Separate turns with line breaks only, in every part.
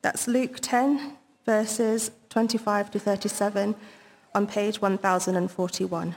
That's Luke 10, verses 25 to 37 on page 1041.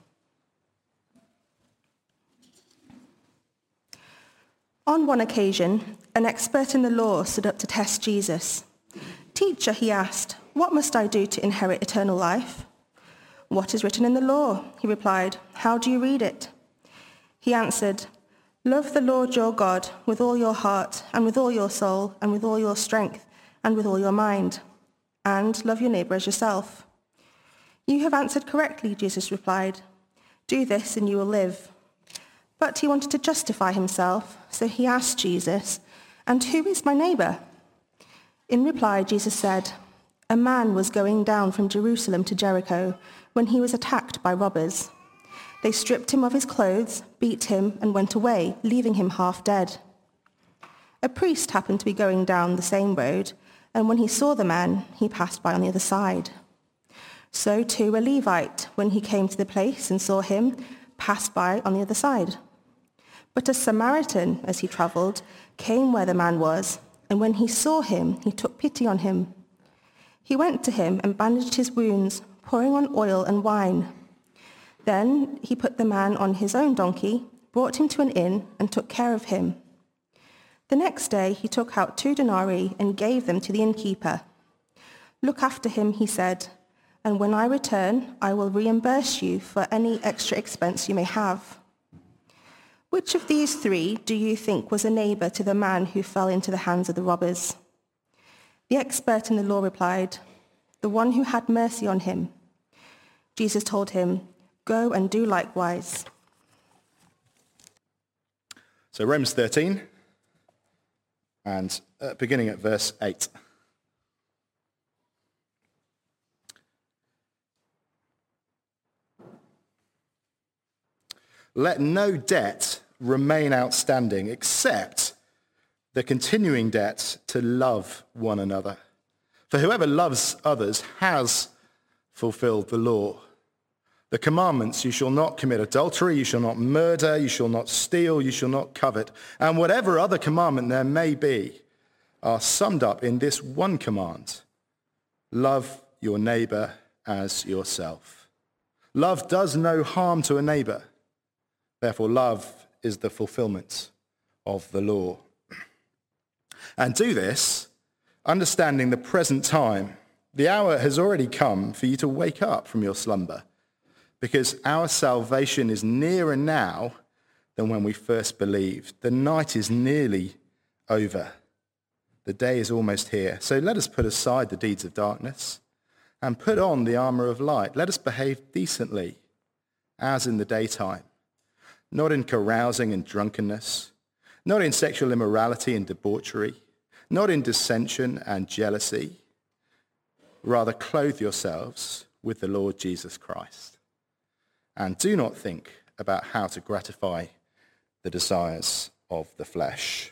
On one occasion, an expert in the law stood up to test Jesus. "Teacher," he asked, "what must I do to inherit eternal life?" "What is written in the law?" he replied. "How do you read it?" He answered, "Love the Lord your God with all your heart and with all your soul and with all your strength and with all your mind, and love your neighbour as yourself." "You have answered correctly," Jesus replied. "Do this and you will live." But he wanted to justify himself, so he asked Jesus, "And who is my neighbour?" In reply, Jesus said, "A man was going down from Jerusalem to Jericho when he was attacked by robbers. They stripped him of his clothes, beat him, and went away, leaving him half dead. A priest happened to be going down the same road, and when he saw the man, he passed by on the other side. So too a Levite, when he came to the place and saw him, passed by on the other side. But a Samaritan, as he travelled, came where the man was, and when he saw him, he took pity on him. He went to him and bandaged his wounds, pouring on oil and wine. Then he put the man on his own donkey, brought him to an inn, and took care of him. The next day he took out 2 denarii and gave them to the innkeeper. 'Look after him,' he said, 'and when I return, I will reimburse you for any extra expense you may have.' Which of these 3 do you think was a neighbour to the man who fell into the hands of the robbers?" The expert in the law replied, "The one who had mercy on him." Jesus told him, "Go and do likewise."
So Romans 13, and beginning at verse 8. "Let no debt remain outstanding except the continuing debt to love one another. For whoever loves others has fulfilled the law. The commandments, you shall not commit adultery, you shall not murder, you shall not steal, you shall not covet, and whatever other commandment there may be, are summed up in this one command: love your neighbour as yourself. Love does no harm to a neighbour. Therefore, love is the fulfillment of the law. And do this, understanding the present time. The hour has already come for you to wake up from your slumber, because our salvation is nearer now than when we first believed. The night is nearly over. The day is almost here. So let us put aside the deeds of darkness and put on the armour of light. Let us behave decently, as in the daytime, not in carousing and drunkenness, not in sexual immorality and debauchery, not in dissension and jealousy. Rather, clothe yourselves with the Lord Jesus Christ. And do not think about how to gratify the desires of the flesh."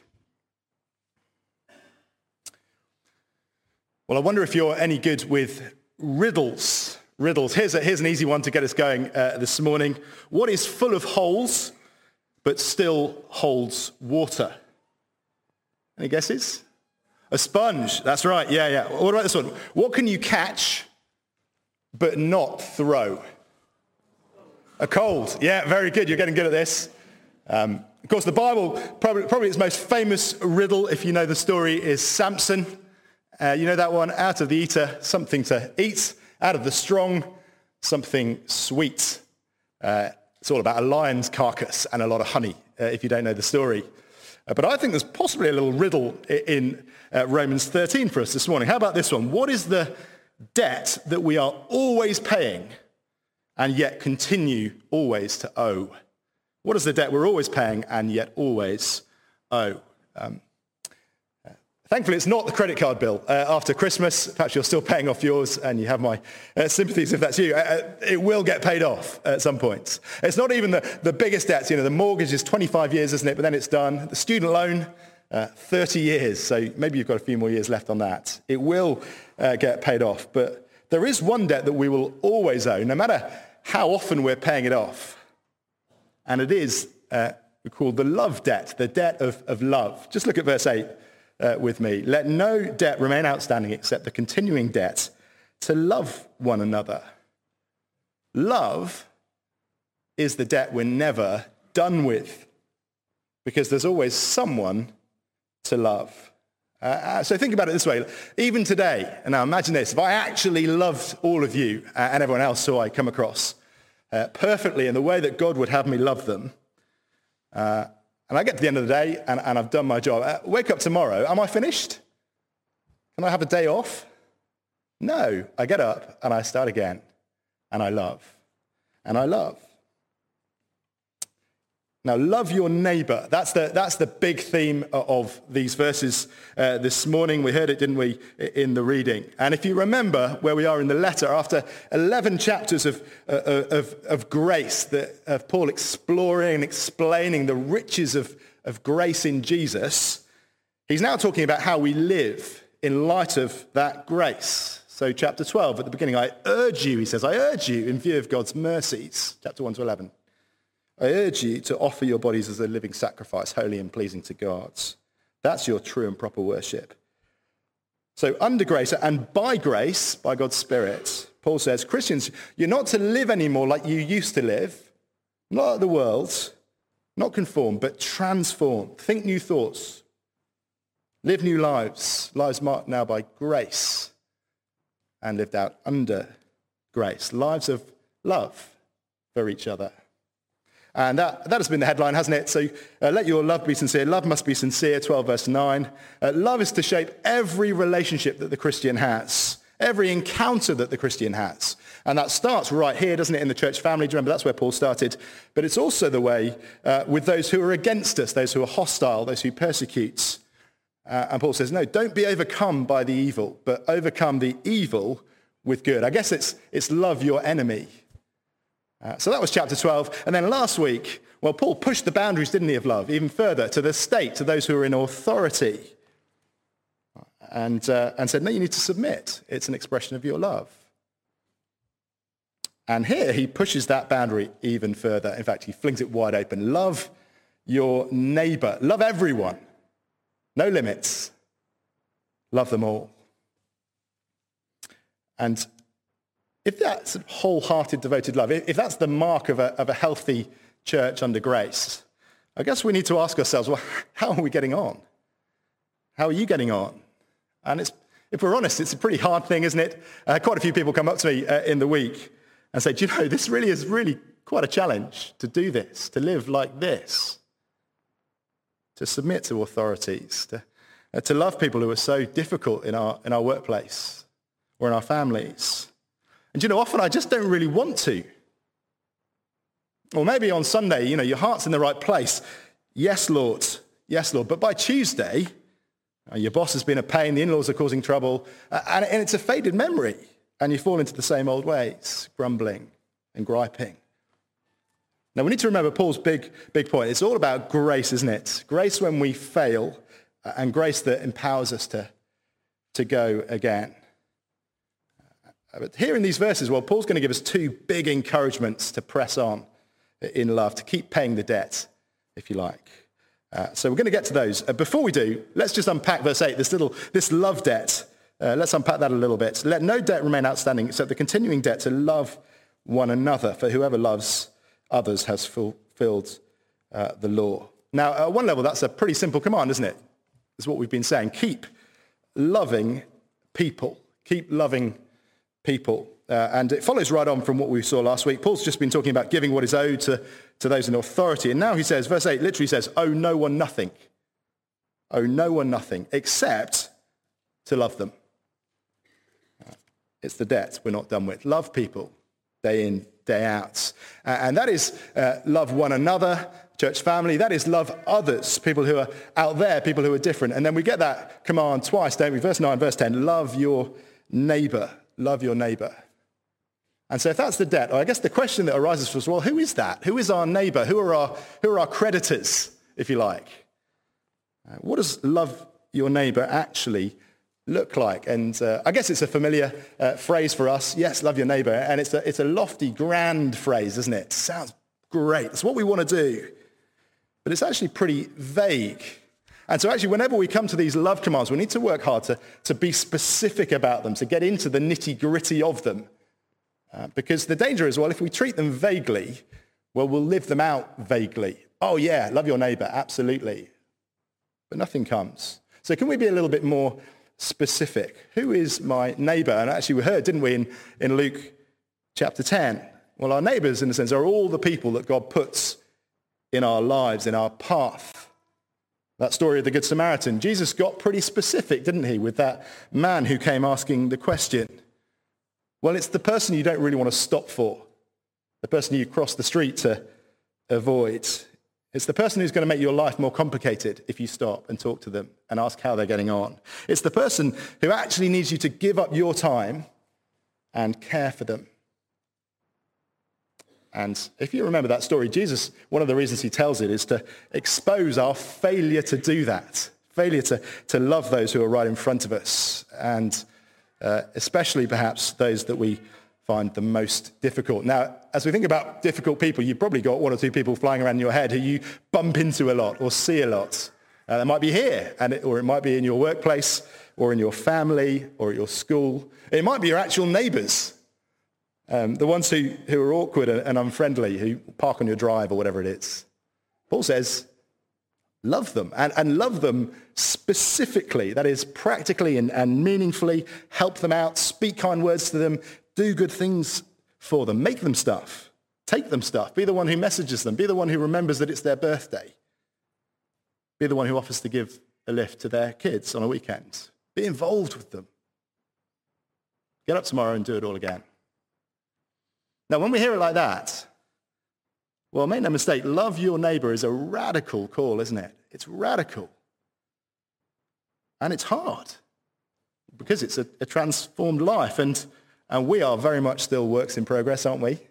Well, I wonder if you're any good with riddles. Here's an easy one to get us going this morning. What is full of holes but still holds water? Any guesses? A sponge. That's right. Yeah. What about this one? What can you catch but not throw? A cold. Yeah, very good. You're getting good at this. Of course, the Bible, probably its most famous riddle, if you know the story, is Samson. You know that one? Out of the eater, something to eat. Out of the strong, something sweet. It's all about a lion's carcass and a lot of honey, if you don't know the story. But I think there's possibly a little riddle in Romans 13 for us this morning. How about this one? What is the debt that we are always paying and yet continue always to owe? What is the debt we're always paying and yet always owe? Thankfully, it's not the credit card bill after Christmas. Perhaps you're still paying off yours, and you have my sympathies if that's you. It will get paid off at some point. It's not even the biggest debts. You know, the mortgage is 25 years, isn't it? But then it's done. The student loan, 30 years. So maybe you've got a few more years left on that. It will get paid off. But there is one debt that we will always owe, no matter how often we're paying it off. And it is called the love debt, the debt of love. Just look at verse 8. with me. Let no debt remain outstanding except the continuing debt to love one another. Love is the debt we're never done with, because there's always someone to love. So think about it this way. Even today, and now imagine this, if I actually loved all of you and everyone else who I come across perfectly in the way that God would have me love them, and I get to the end of the day and I've done my job, wake up tomorrow, am I finished? Can I have a day off? No, I get up and I start again, and I love, and I love. Now, love your neighbor. That's the big theme of these verses this morning. We heard it, didn't we, in the reading? And if you remember where we are in the letter, after 11 chapters of grace, of Paul exploring and explaining the riches of grace in Jesus, he's now talking about how we live in light of that grace. So chapter 12, at the beginning, I urge you, he says, I urge you in view of God's mercies, chapter 1 to 11. I urge you to offer your bodies as a living sacrifice, holy and pleasing to God. That's your true and proper worship. So under grace and by grace, by God's Spirit, Paul says, Christians, you're not to live anymore like you used to live, not like the world, not conform, but transform. Think new thoughts. Live new lives, lives marked now by grace and lived out under grace, lives of love for each other. And that has been the headline, hasn't it? So let your love be sincere. Love must be sincere, 12 verse 9. Love is to shape every relationship that the Christian has, every encounter that the Christian has. And that starts right here, doesn't it, in the church family? Do you remember that's where Paul started? But it's also the way with those who are against us, those who are hostile, those who persecute. And Paul says, no, don't be overcome by the evil, but overcome the evil with good. I guess it's love your enemy. So that was chapter 12. And then last week, well, Paul pushed the boundaries, didn't he, of love even further to the state, to those who are in authority. And said, no, you need to submit. It's an expression of your love. And here he pushes that boundary even further. In fact, he flings it wide open. Love your neighbor. Love everyone. No limits. Love them all. And if that's wholehearted, devoted love, if that's the mark of a healthy church under grace, I guess we need to ask ourselves, well, how are we getting on? How are you getting on? And if we're honest, it's a pretty hard thing, isn't it? Quite a few people come up to me in the week and say, do you know, this really is quite a challenge to do this, to live like this, to submit to authorities, to love people who are so difficult in our workplace or in our families. And you know, often I just don't really want to. Or maybe on Sunday, you know, your heart's in the right place. Yes, Lord. Yes, Lord. But by Tuesday, your boss has been a pain, the in-laws are causing trouble, and it's a faded memory. And you fall into the same old ways, grumbling and griping. Now, we need to remember Paul's big point. It's all about grace, isn't it? Grace when we fail, and grace that empowers us to go again. But here in these verses, well, Paul's going to give us two big encouragements to press on in love, to keep paying the debt, if you like. So we're going to get to those. Before we do, let's just unpack verse 8, this love debt. Let's unpack that a little bit. Let no debt remain outstanding except the continuing debt to love one another, for whoever loves others has fulfilled the law. Now, at one level, that's a pretty simple command, isn't it? That's what we've been saying. Keep loving people. Keep loving people. And it follows right on from what we saw last week. Paul's just been talking about giving what is owed to those in authority. And now he says, verse 8 literally says, owe no one nothing. Owe no one nothing except to love them. It's the debt we're not done with. Love people day in, day out. And that is love one another, church family. That is love others, people who are out there, people who are different. And then we get that command twice, don't we? Verse 9, verse 10, love your neighbor. Love your neighbor. And so if that's the debt, I guess the question that arises for us, well, who is that? Who is our neighbor? Who are our creditors, if you like? What does love your neighbor actually look like? And I guess it's a familiar phrase for us. Yes, love your neighbor. And it's a lofty, grand phrase, isn't it? Sounds great. It's what we want to do. But it's actually pretty vague. And so actually, whenever we come to these love commands, we need to work hard to be specific about them, to get into the nitty-gritty of them. Because the danger is, well, if we treat them vaguely, well, we'll live them out vaguely. Oh, yeah, love your neighbor, absolutely. But nothing comes. So can we be a little bit more specific? Who is my neighbor? And actually, we heard, didn't we, in Luke chapter 10? Well, our neighbors, in a sense, are all the people that God puts in our lives, in our path. That story of the Good Samaritan, Jesus got pretty specific, didn't he, with that man who came asking the question. Well, it's the person you don't really want to stop for, the person you cross the street to avoid. It's the person who's going to make your life more complicated if you stop and talk to them and ask how they're getting on. It's the person who actually needs you to give up your time and care for them. And if you remember that story, Jesus, one of the reasons he tells it is to expose our failure to do that, failure to love those who are right in front of us, and especially perhaps those that we find the most difficult. Now, as we think about difficult people, you've probably got one or two people flying around in your head who you bump into a lot or see a lot. They might be here, or it might be in your workplace, or in your family, or at your school. It might be your actual neighbours. The ones who are awkward and unfriendly, who park on your drive or whatever it is. Paul says, love them, and love them specifically. That is, practically and meaningfully. Help them out, speak kind words to them, do good things for them, make them stuff, take them stuff, be the one who messages them, be the one who remembers that it's their birthday, be the one who offers to give a lift to their kids on a weekend. Be involved with them. Get up tomorrow and do it all again. Now, when we hear it like that, well, make no mistake, love your neighbor is a radical call, isn't it? It's radical. And it's hard because it's a transformed life. And we are very much still works in progress, aren't we?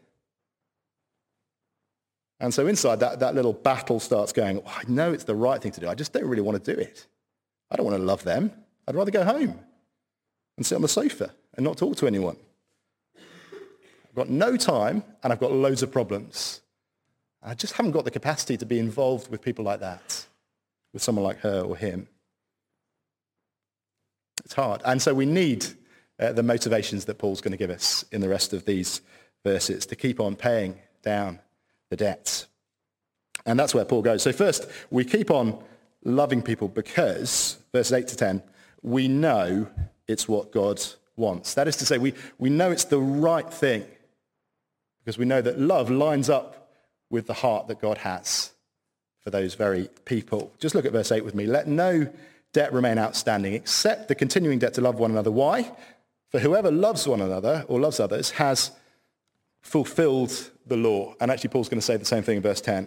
And so inside that little battle starts going, oh, I know it's the right thing to do. I just don't really want to do it. I don't want to love them. I'd rather go home and sit on the sofa and not talk to anyone. I've got no time, and I've got loads of problems. I just haven't got the capacity to be involved with people like that, with someone like her or him. It's hard. And so we need the motivations that Paul's going to give us in the rest of these verses to keep on paying down the debts. And that's where Paul goes. So first, we keep on loving people because, verses 8 to 10, we know it's what God wants. That is to say, we know it's the right thing, because we know that love lines up with the heart that God has for those very people. Just look at verse 8 with me. Let no debt remain outstanding except the continuing debt to love one another. Why? For whoever loves one another or loves others has fulfilled the law. And actually, Paul's going to say the same thing in verse 10.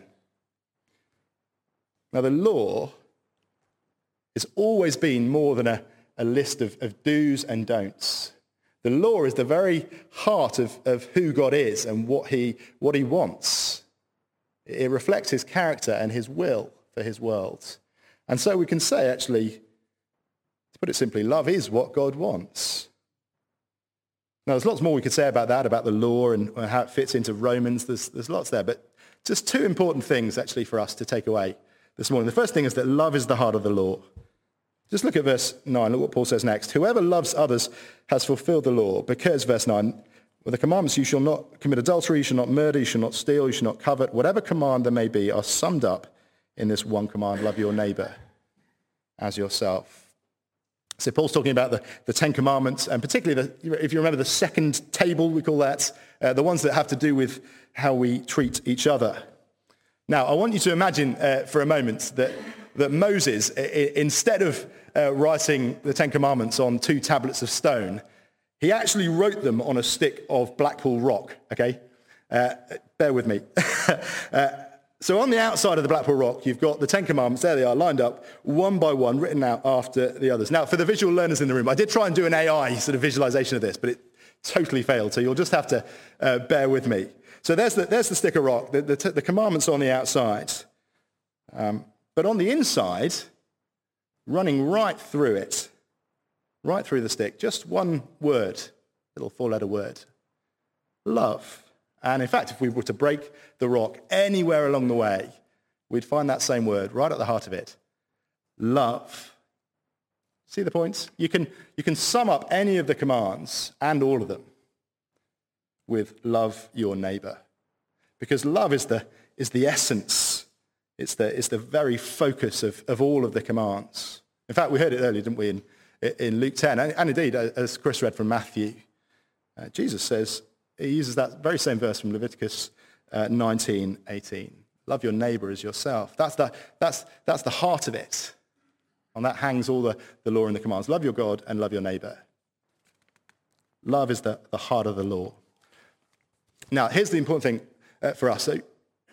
Now, the law has always been more than a list of do's and don'ts. The law is the very heart of who God is and what he wants. It reflects his character and his will for his world. And so we can say, actually, to put it simply, love is what God wants. Now, there's lots more we could say about that, about the law and how it fits into Romans. There's lots there, but just two important things, actually, for us to take away this morning. The first thing is that love is the heart of the law. Just look at verse 9. Look what Paul says next. Whoever loves others has fulfilled the law, because, verse 9, with the commandments, you shall not commit adultery, you shall not murder, you shall not steal, you shall not covet. Whatever command there may be are summed up in this one command: love your neighbor as yourself. So Paul's talking about the Ten Commandments, and particularly, if you remember the second table, we call that, the ones that have to do with how we treat each other. Now, I want you to imagine for a moment that Moses, instead of writing the Ten Commandments on 2 tablets of stone, he actually wrote them on a stick of Blackpool rock, okay? Bear with me. So on the outside of the Blackpool rock, you've got the Ten Commandments. There they are, lined up, one by one, written out after the others. Now, for the visual learners in the room, I did try and do an AI sort of visualization of this, but it totally failed, so you'll just have to bear with me. So there's the stick of rock, the commandments on the outside. But on the inside, running right through it, right through the stick, just one word, little 4-letter word: love. And in fact, if we were to break the rock anywhere along the way, we'd find that same word right at the heart of it: love. See the points? You can sum up any of the commands and all of them with love your neighbor. Because love is the essence. It's the very focus of all of the commands. In fact, we heard it earlier, didn't we, in Luke 10. And indeed, as Chris read from Matthew, Jesus says, he uses that very same verse from Leviticus 19:18. Love your neighbor as yourself. That's the heart of it. On that hangs all the law and the commands. Love your God and love your neighbor. Love is the heart of the law. Now, here's the important thing for us. So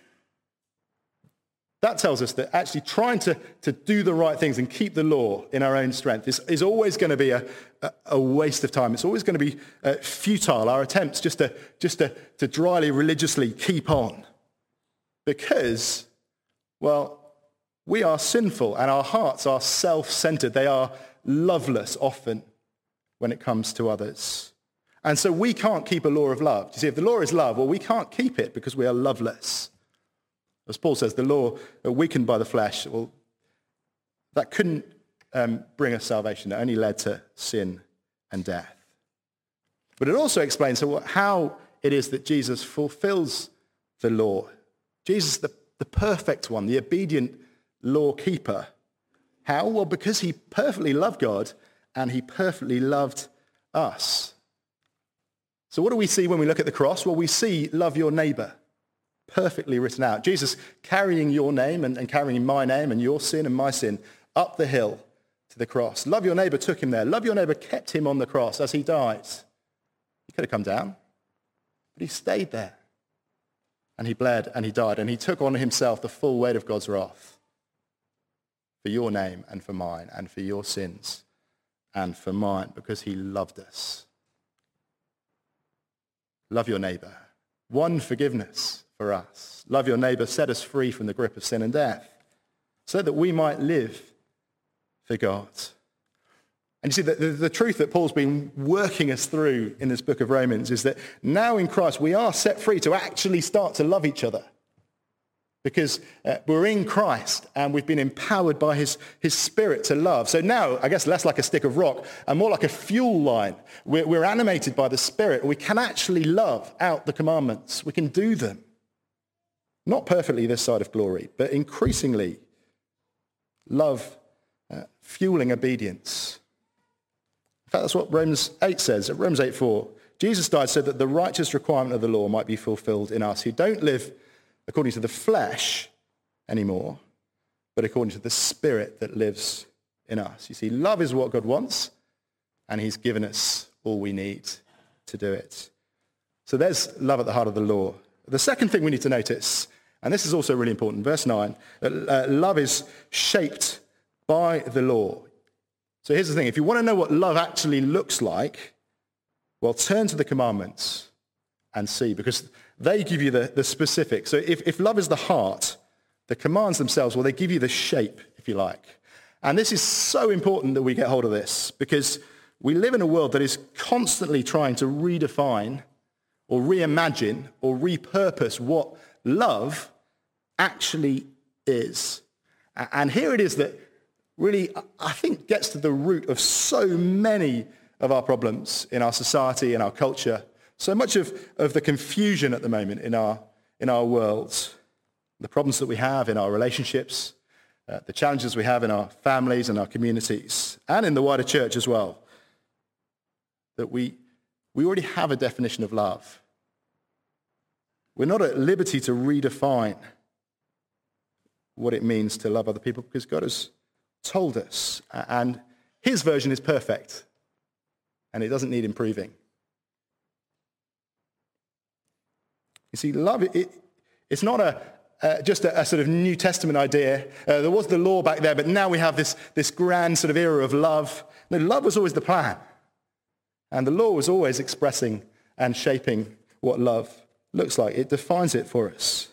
that tells us that actually trying to do the right things and keep the law in our own strength is always going to be a waste of time. It's always going to be futile, our attempts just to dryly, religiously keep on. Because, well, we are sinful and our hearts are self-centered. They are loveless often when it comes to others. And so we can't keep a law of love. You see, if the law is love, well, we can't keep it because we are loveless. As Paul says, the law weakened by the flesh, well, that couldn't bring us salvation. It only led to sin and death. But it also explains how it is that Jesus fulfills the law. Jesus, the perfect one, the obedient law keeper. How? Well, because he perfectly loved God and he perfectly loved us. So what do we see when we look at the cross? Well, we see love your neighbor perfectly written out. Jesus carrying your name and carrying my name and your sin and my sin up the hill to the cross. Love your neighbor took him there. Love your neighbor kept him on the cross as he died. He could have come down, but he stayed there. And he bled and he died and he took on himself the full weight of God's wrath for your name and for mine and for your sins and for mine because he loved us. Love your neighbor. One forgiveness for us. Love your neighbor set us free from the grip of sin and death so that we might live for God. And you see, the truth that Paul's been working us through in this book of Romans is that now in Christ we are set free to actually start to love each other because we're in Christ and we've been empowered by his Spirit to love. So now, I guess less like a stick of rock and more like a fuel line. We're animated by the Spirit and we can actually love out the commandments. We can do them. Not perfectly this side of glory, but increasingly love fueling obedience. In fact, that's what Romans 8 says. Romans 8:4. Jesus died so that the righteous requirement of the law might be fulfilled in us who don't live according to the flesh anymore, but according to the Spirit that lives in us. You see, love is what God wants, and he's given us all we need to do it. So there's love at the heart of the law. The second thing we need to notice, and this is also really important, verse 9, love is shaped by the law. So here's the thing. If you want to know what love actually looks like, well, turn to the commandments and see, because they give you the specifics. So if love is the heart, the commands themselves, well, they give you the shape, if you like. And this is so important that we get hold of this, because we live in a world that is constantly trying to redefine or reimagine or repurpose what love actually is. And here it is that really, I think, gets to the root of so many of our problems in our society, in our culture, so much of the confusion at the moment in our world, the problems that we have in our relationships, the challenges we have in our families and our communities, and in the wider church as well, that we already have a definition of love. We're not at liberty to redefine what it means to love other people because God has told us, and his version is perfect, and it doesn't need improving. You see, love, it's not just a sort of New Testament idea. There was the law back there, but now we have this grand sort of era of love. No, love was always the plan. And the law was always expressing and shaping what love looks like. It defines it for us.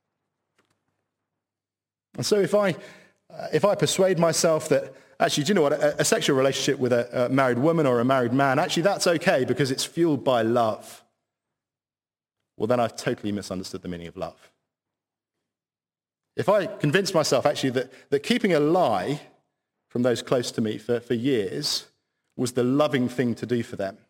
And so if I persuade myself that, actually, do you know what, a sexual relationship with a married woman or a married man, actually that's okay because it's fueled by love, well, then I've totally misunderstood the meaning of love. If I convince myself, actually, that keeping a lie from those close to me for years was the loving thing to do for them.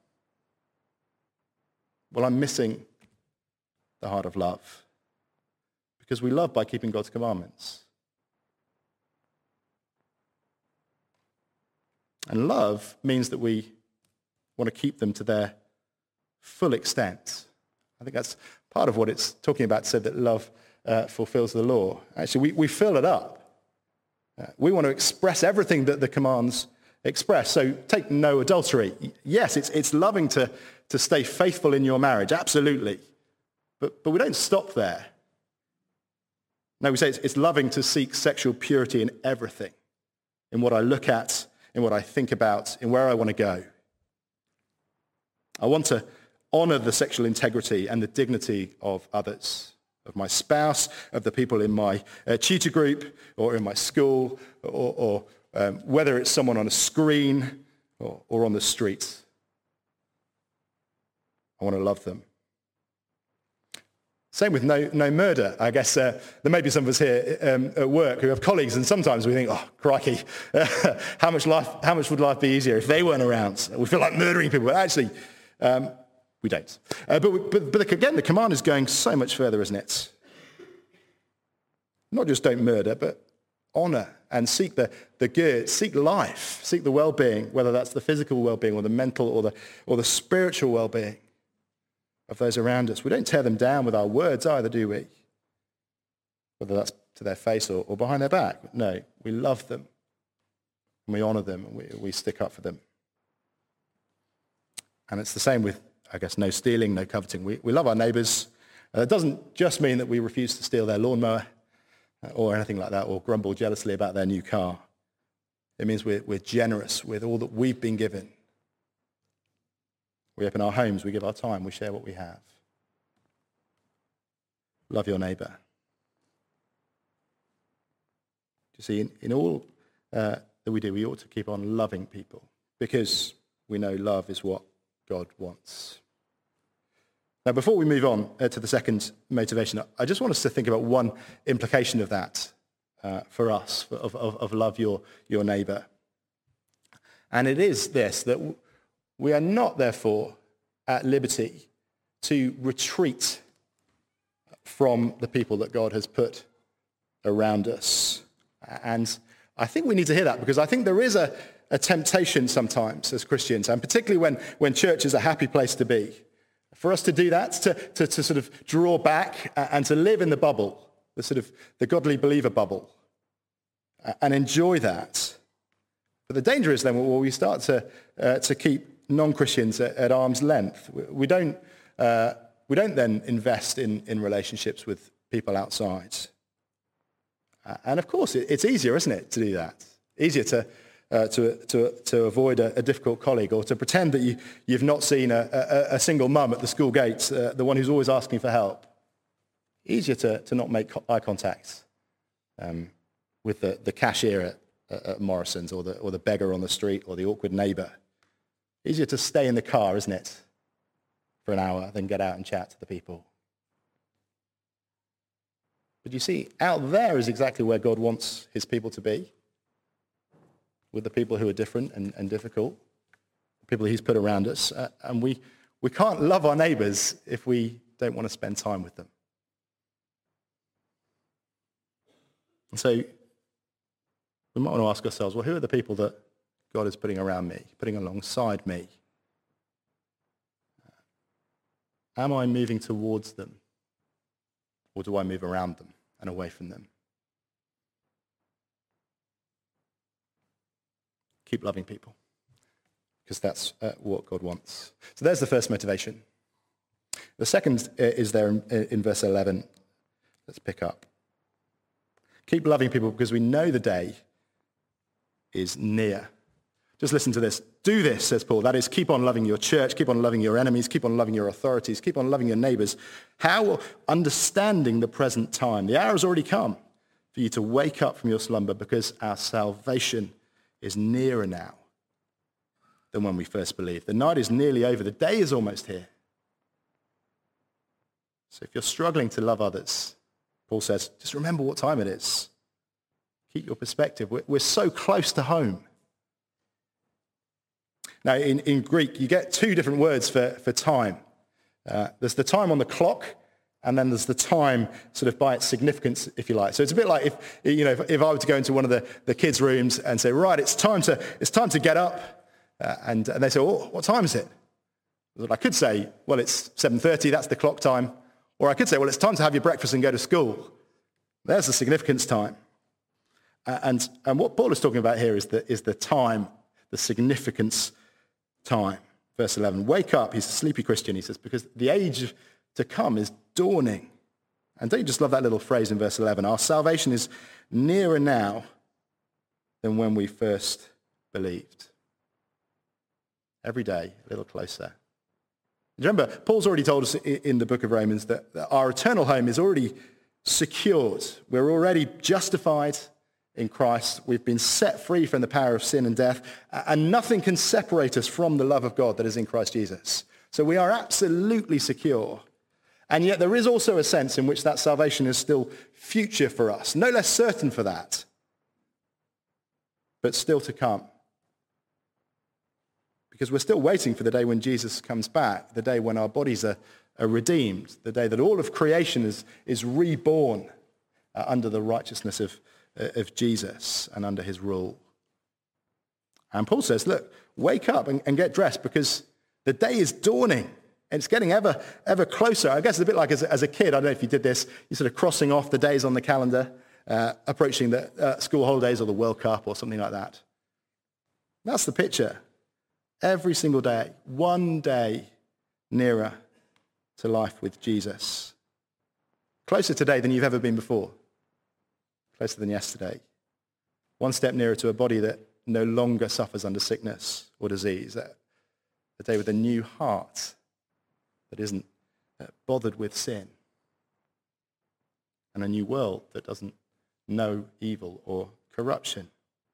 Well, I'm missing the heart of love, because we love by keeping God's commandments. And love means that we want to keep them to their full extent. I think that's part of what it's talking about, said that love fulfills the law. Actually, we fill it up. We want to express everything that the commands express. So take no adultery. Yes, it's loving to stay faithful in your marriage, absolutely. But we don't stop there. No, we say it's loving to seek sexual purity in everything, in what I look at, in what I think about, in where I want to go. I want to honor the sexual integrity and the dignity of others, of my spouse, of the people in my tutor group or in my school, or whether it's someone on a screen or on the street. I want to love them. Same with no murder. I guess there may be some of us here at work who have colleagues, and sometimes we think, oh, crikey, how much would life be easier if they weren't around? We feel like murdering people. But actually, we don't. But again, the command is going so much further, isn't it? Not just don't murder, but honor and seek the good, seek life, seek the well-being, whether that's the physical well-being or the mental or the spiritual well-being of those around us. We don't tear them down with our words either, do we? Whether that's to their face or behind their back. No, we love them and we honor them and we stick up for them. And it's the same with, I guess, no stealing, no coveting. We love our neighbours. It doesn't just mean that we refuse to steal their lawnmower or anything like that, or grumble jealously about their new car. It means we're generous with all that we've been given. We open our homes, we give our time, we share what we have. Love your neighbour. You see, in all that we do, we ought to keep on loving people, because we know love is what God wants. Now, before we move on to the second motivation, I just want us to think about one implication of that for us, of love your neighbour. And it is this, that we are not, therefore, at liberty to retreat from the people that God has put around us. And I think we need to hear that, because I think there is a temptation sometimes as Christians, and particularly when church is a happy place to be, for us to do that, to sort of draw back and to live in the bubble, the godly believer bubble, and enjoy that. But the danger is then when we start to keep non-Christians at arm's length. We don't then invest in relationships with people outside. And of course, it's easier, isn't it, to do that? Easier to avoid a difficult colleague, or to pretend that you've not seen a single mum at the school gates, the one who's always asking for help. Easier to not make eye contact with the cashier at Morrison's, or the beggar on the street, or the awkward neighbour. Easier to stay in the car, isn't it, for an hour than get out and chat to the people. But you see, out there is exactly where God wants his people to be, with the people who are different and difficult, the people he's put around us. And we can't love our neighbours if we don't want to spend time with them. And so we might want to ask ourselves, well, who are the people that God is putting around me, putting alongside me? Am I moving towards them, or do I move around them and away from them? Keep loving people, because that's what God wants. So there's the first motivation. The second is there in verse 11. Let's pick up. Keep loving people because we know the day is near. Just listen to this. Do this, says Paul. That is, keep on loving your church, keep on loving your enemies, keep on loving your authorities, keep on loving your neighbours. How? Understanding the present time. The hour has already come for you to wake up from your slumber, because our salvation is nearer now than when we first believed. The night is nearly over. The day is almost here. So if you're struggling to love others, Paul says, just remember what time it is. Keep your perspective. We're so close to home. Now, in Greek, you get two different words for time. There's the time on the clock, and then there's the time sort of by its significance, if you like. So it's a bit like if I were to go into one of the kids' rooms and say, right, it's time to get up, and they say, oh, what time is it? I could say, well, it's 7:30, that's the clock time. Or I could say, well, it's time to have your breakfast and go to school. There's the significance time. And what Paul is talking about here is the time, the significance time. Verse 11, wake up, he's a sleepy Christian, he says, because the age to come is dawning. And don't you just love that little phrase in verse 11? Our salvation is nearer now than when we first believed. Every day, a little closer. Remember, Paul's already told us in the book of Romans that our eternal home is already secured. We're already justified in Christ. We've been set free from the power of sin and death, and nothing can separate us from the love of God that is in Christ Jesus. So we are absolutely secure. And yet there is also a sense in which that salvation is still future for us. No less certain for that, but still to come. Because we're still waiting for the day when Jesus comes back, the day when our bodies are redeemed, the day that all of creation is reborn under the righteousness of Jesus and under his rule. And Paul says, look, wake up and get dressed because the day is dawning. And it's getting ever closer. I guess it's a bit like as a kid, I don't know if you did this, you're sort of crossing off the days on the calendar, approaching the school holidays or the World Cup or something like that. That's the picture. Every single day, one day nearer to life with Jesus. Closer today than you've ever been before. Closer than yesterday. One step nearer to a body that no longer suffers under sickness or disease. A day with a new heart that isn't bothered with sin. And a new world that doesn't know evil or corruption.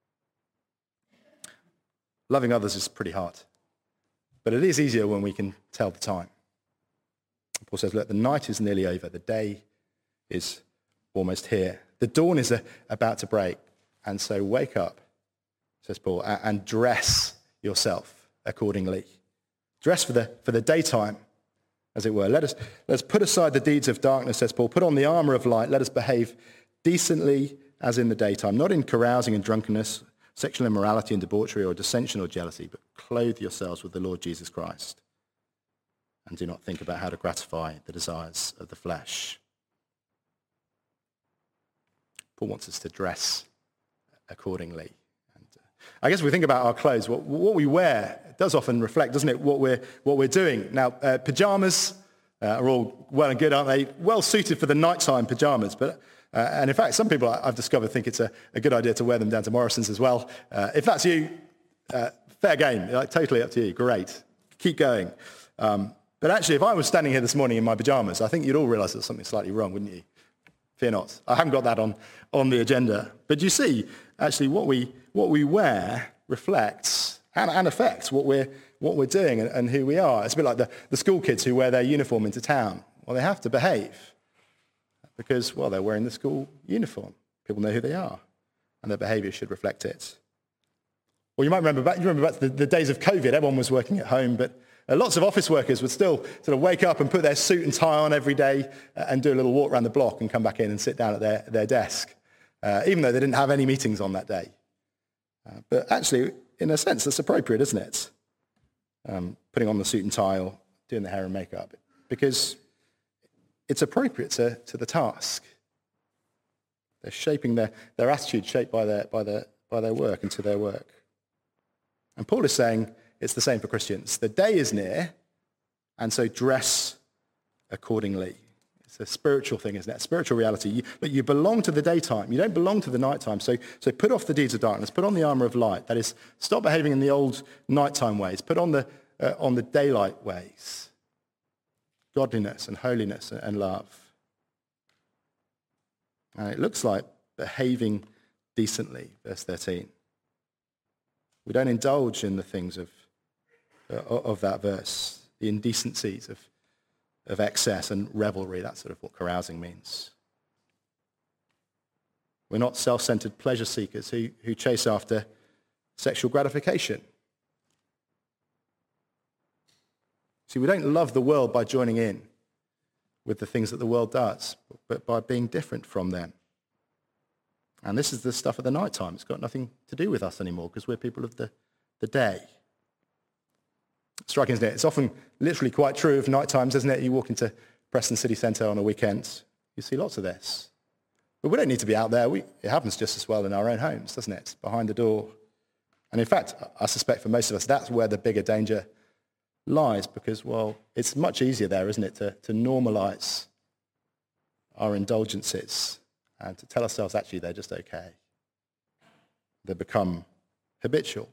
Loving others is pretty hard. But it is easier when we can tell the time. Paul says, look, the night is nearly over. The day is almost here. The dawn is about to break. And so wake up, says Paul, and dress yourself accordingly. Dress for the daytime, as it were. Let's put aside the deeds of darkness, says Paul. Put on the armor of light. Let us behave decently as in the daytime, not in carousing and drunkenness, sexual immorality and debauchery or dissension or jealousy, but clothe yourselves with the Lord Jesus Christ. And do not think about how to gratify the desires of the flesh. Paul wants us to dress accordingly. And I guess if we think about our clothes, what we wear does often reflect, doesn't it, what we're doing. Now, pajamas are all well and good, aren't they? Well suited for the nighttime pajamas, but and in fact, some people I've discovered think it's a good idea to wear them down to Morrison's as well. If that's you, fair game, totally up to you, great. Keep going. But actually, if I was standing here this morning in my pajamas, I think you'd all realise there's something slightly wrong, wouldn't you? Fear not. I haven't got that on the agenda. But you see, actually, what we wear reflects and affects what we're doing and who we are. It's a bit like the school kids who wear their uniform into town. Well, they have to behave. Because, well, they're wearing the school uniform. People know who they are, and their behaviour should reflect it. Well, you remember back to the days of COVID. Everyone was working at home, but lots of office workers would still sort of wake up and put their suit and tie on every day and do a little walk around the block and come back in and sit down at their desk, even though they didn't have any meetings on that day. But actually, in a sense, that's appropriate, isn't it? Putting on the suit and tie or doing the hair and makeup, because it's appropriate to the task. They're shaping their attitude, shaped by their work and to their work. And Paul is saying it's the same for Christians. The day is near, and so dress accordingly. It's a spiritual thing, isn't it? A spiritual reality. But you belong to the daytime. You don't belong to the nighttime. So put off the deeds of darkness. Put on the armor of light. That is, stop behaving in the old nighttime ways. Put on the daylight ways. Godliness and holiness and love. And it looks like behaving decently, verse 13. We don't indulge in the things of that verse, the indecencies of excess and revelry. That's sort of what carousing means. We're not self-centered pleasure seekers who chase after sexual gratification. See, we don't love the world by joining in with the things that the world does, but by being different from them. And this is the stuff of the night time. It's got nothing to do with us anymore because we're people of the day. Striking, isn't it? It's often literally quite true of night times, isn't it? You walk into Preston City Centre on a weekend, you see lots of this. But we don't need to be out there. It happens just as well in our own homes, doesn't it? Behind the door. And in fact, I suspect for most of us, that's where the bigger danger lies because, well, it's much easier there, isn't it, to normalise our indulgences and to tell ourselves actually they're just okay. They become habitual.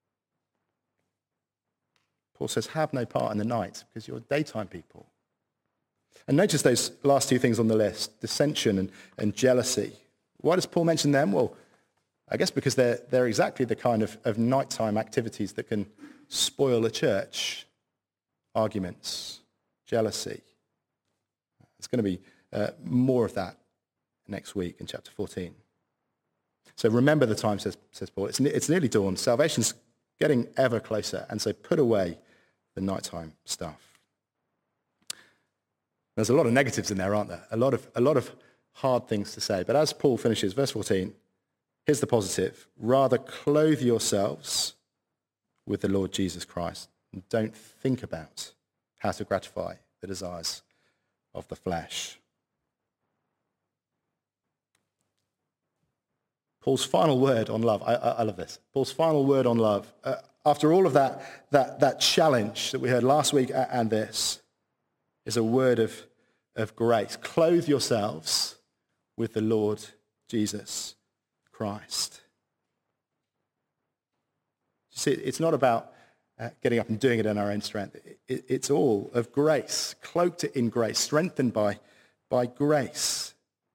Paul says, have no part in the night because you're daytime people. And notice those last two things on the list, dissension and jealousy. Why does Paul mention them? Well, I guess because they're exactly the kind of nighttime activities that can spoil a church. Arguments, jealousy. There's going to be more of that next week in chapter 14. So remember the time, says Paul. It's nearly dawn. Salvation's getting ever closer. And so put away the nighttime stuff. There's a lot of negatives in there, aren't there? A lot of hard things to say. But as Paul finishes, verse 14, here's the positive. Rather clothe yourselves with the Lord Jesus Christ. And don't think about how to gratify the desires of the flesh. Paul's final word on love. I love this. Paul's final word on love. After all of that challenge that we heard last week and this, is a word of grace. Clothe yourselves with the Lord Jesus Christ. You see, it's not about getting up and doing it in our own strength. It's all of grace, cloaked in grace, strengthened by grace.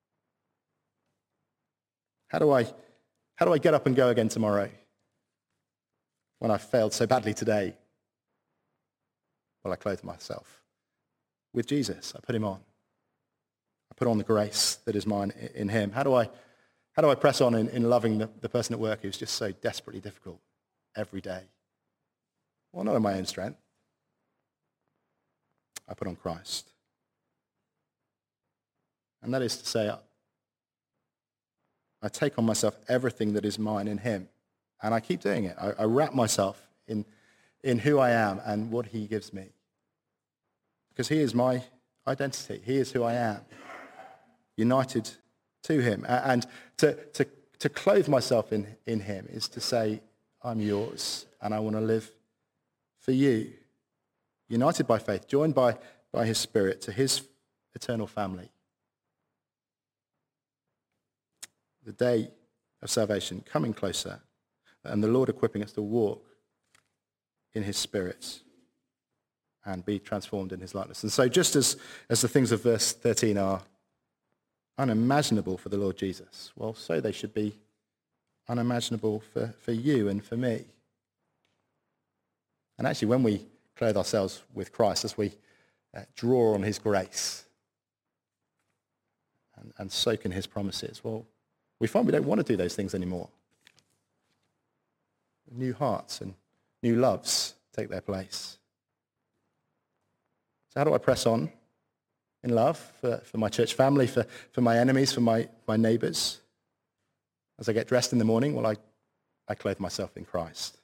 How do I get up and go again tomorrow when I failed so badly today? Well, I clothe myself with Jesus. I put him on. I put on the grace that is mine in him. How do I press on in loving the person at work who's just so desperately difficult every day? Well, not in my own strength. I put on Christ. And that is to say, I take on myself everything that is mine in him. And I keep doing it. I wrap myself in who I am and what he gives me. Because he is my identity. He is who I am. United to him. And to clothe myself in him is to say, I'm yours and I want to live for you. United by faith, joined by his Spirit to his eternal family. The day of salvation coming closer, and the Lord equipping us to walk in his Spirit and be transformed in his likeness. And so just as the things of verse 13 are unimaginable for the Lord Jesus, well, so they should be unimaginable for you and for me. And actually, when we clothe ourselves with Christ, as we draw on his grace and soak in his promises, well, we find we don't want to do those things anymore. New hearts and new loves take their place. So how do I press on in love for my church family, for my enemies, for my neighbours? As I get dressed in the morning, well, I clothe myself in Christ.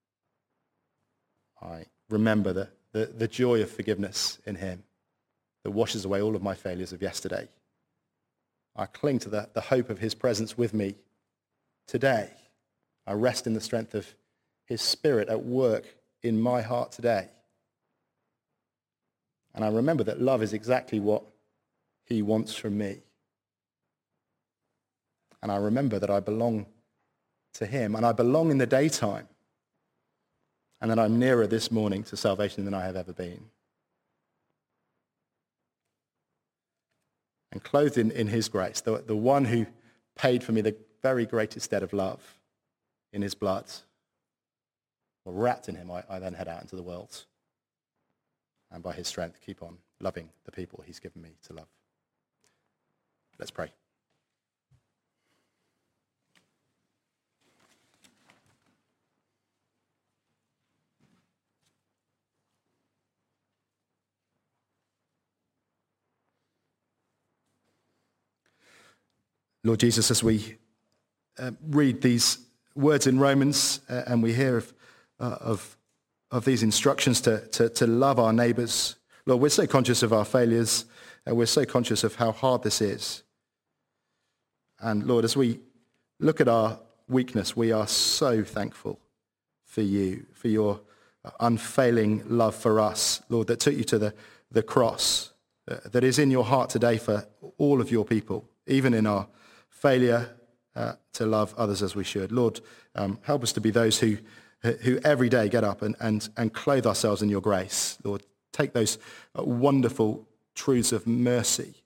I remember the joy of forgiveness in him that washes away all of my failures of yesterday. I cling to the hope of his presence with me today. I rest in the strength of his Spirit at work in my heart today. And I remember that love is exactly what he wants from me. And I remember that I belong to him, and I belong in the daytime, and that I'm nearer this morning to salvation than I have ever been. And clothed in his grace, the one who paid for me the very greatest debt of love in his blood, or wrapped in him, I then head out into the world. And by his strength, keep on loving the people he's given me to love. Let's pray. Lord Jesus, as we read these words in Romans and we hear of these instructions to love our neighbours, Lord, we're so conscious of our failures and we're so conscious of how hard this is. And Lord, as we look at our weakness, we are so thankful for you, for your unfailing love for us, Lord, that took you to the cross, that is in your heart today for all of your people, even in our failure to love others as we should. Lord, help us to be those who every day get up and clothe ourselves in your grace. Lord, take those wonderful truths of mercy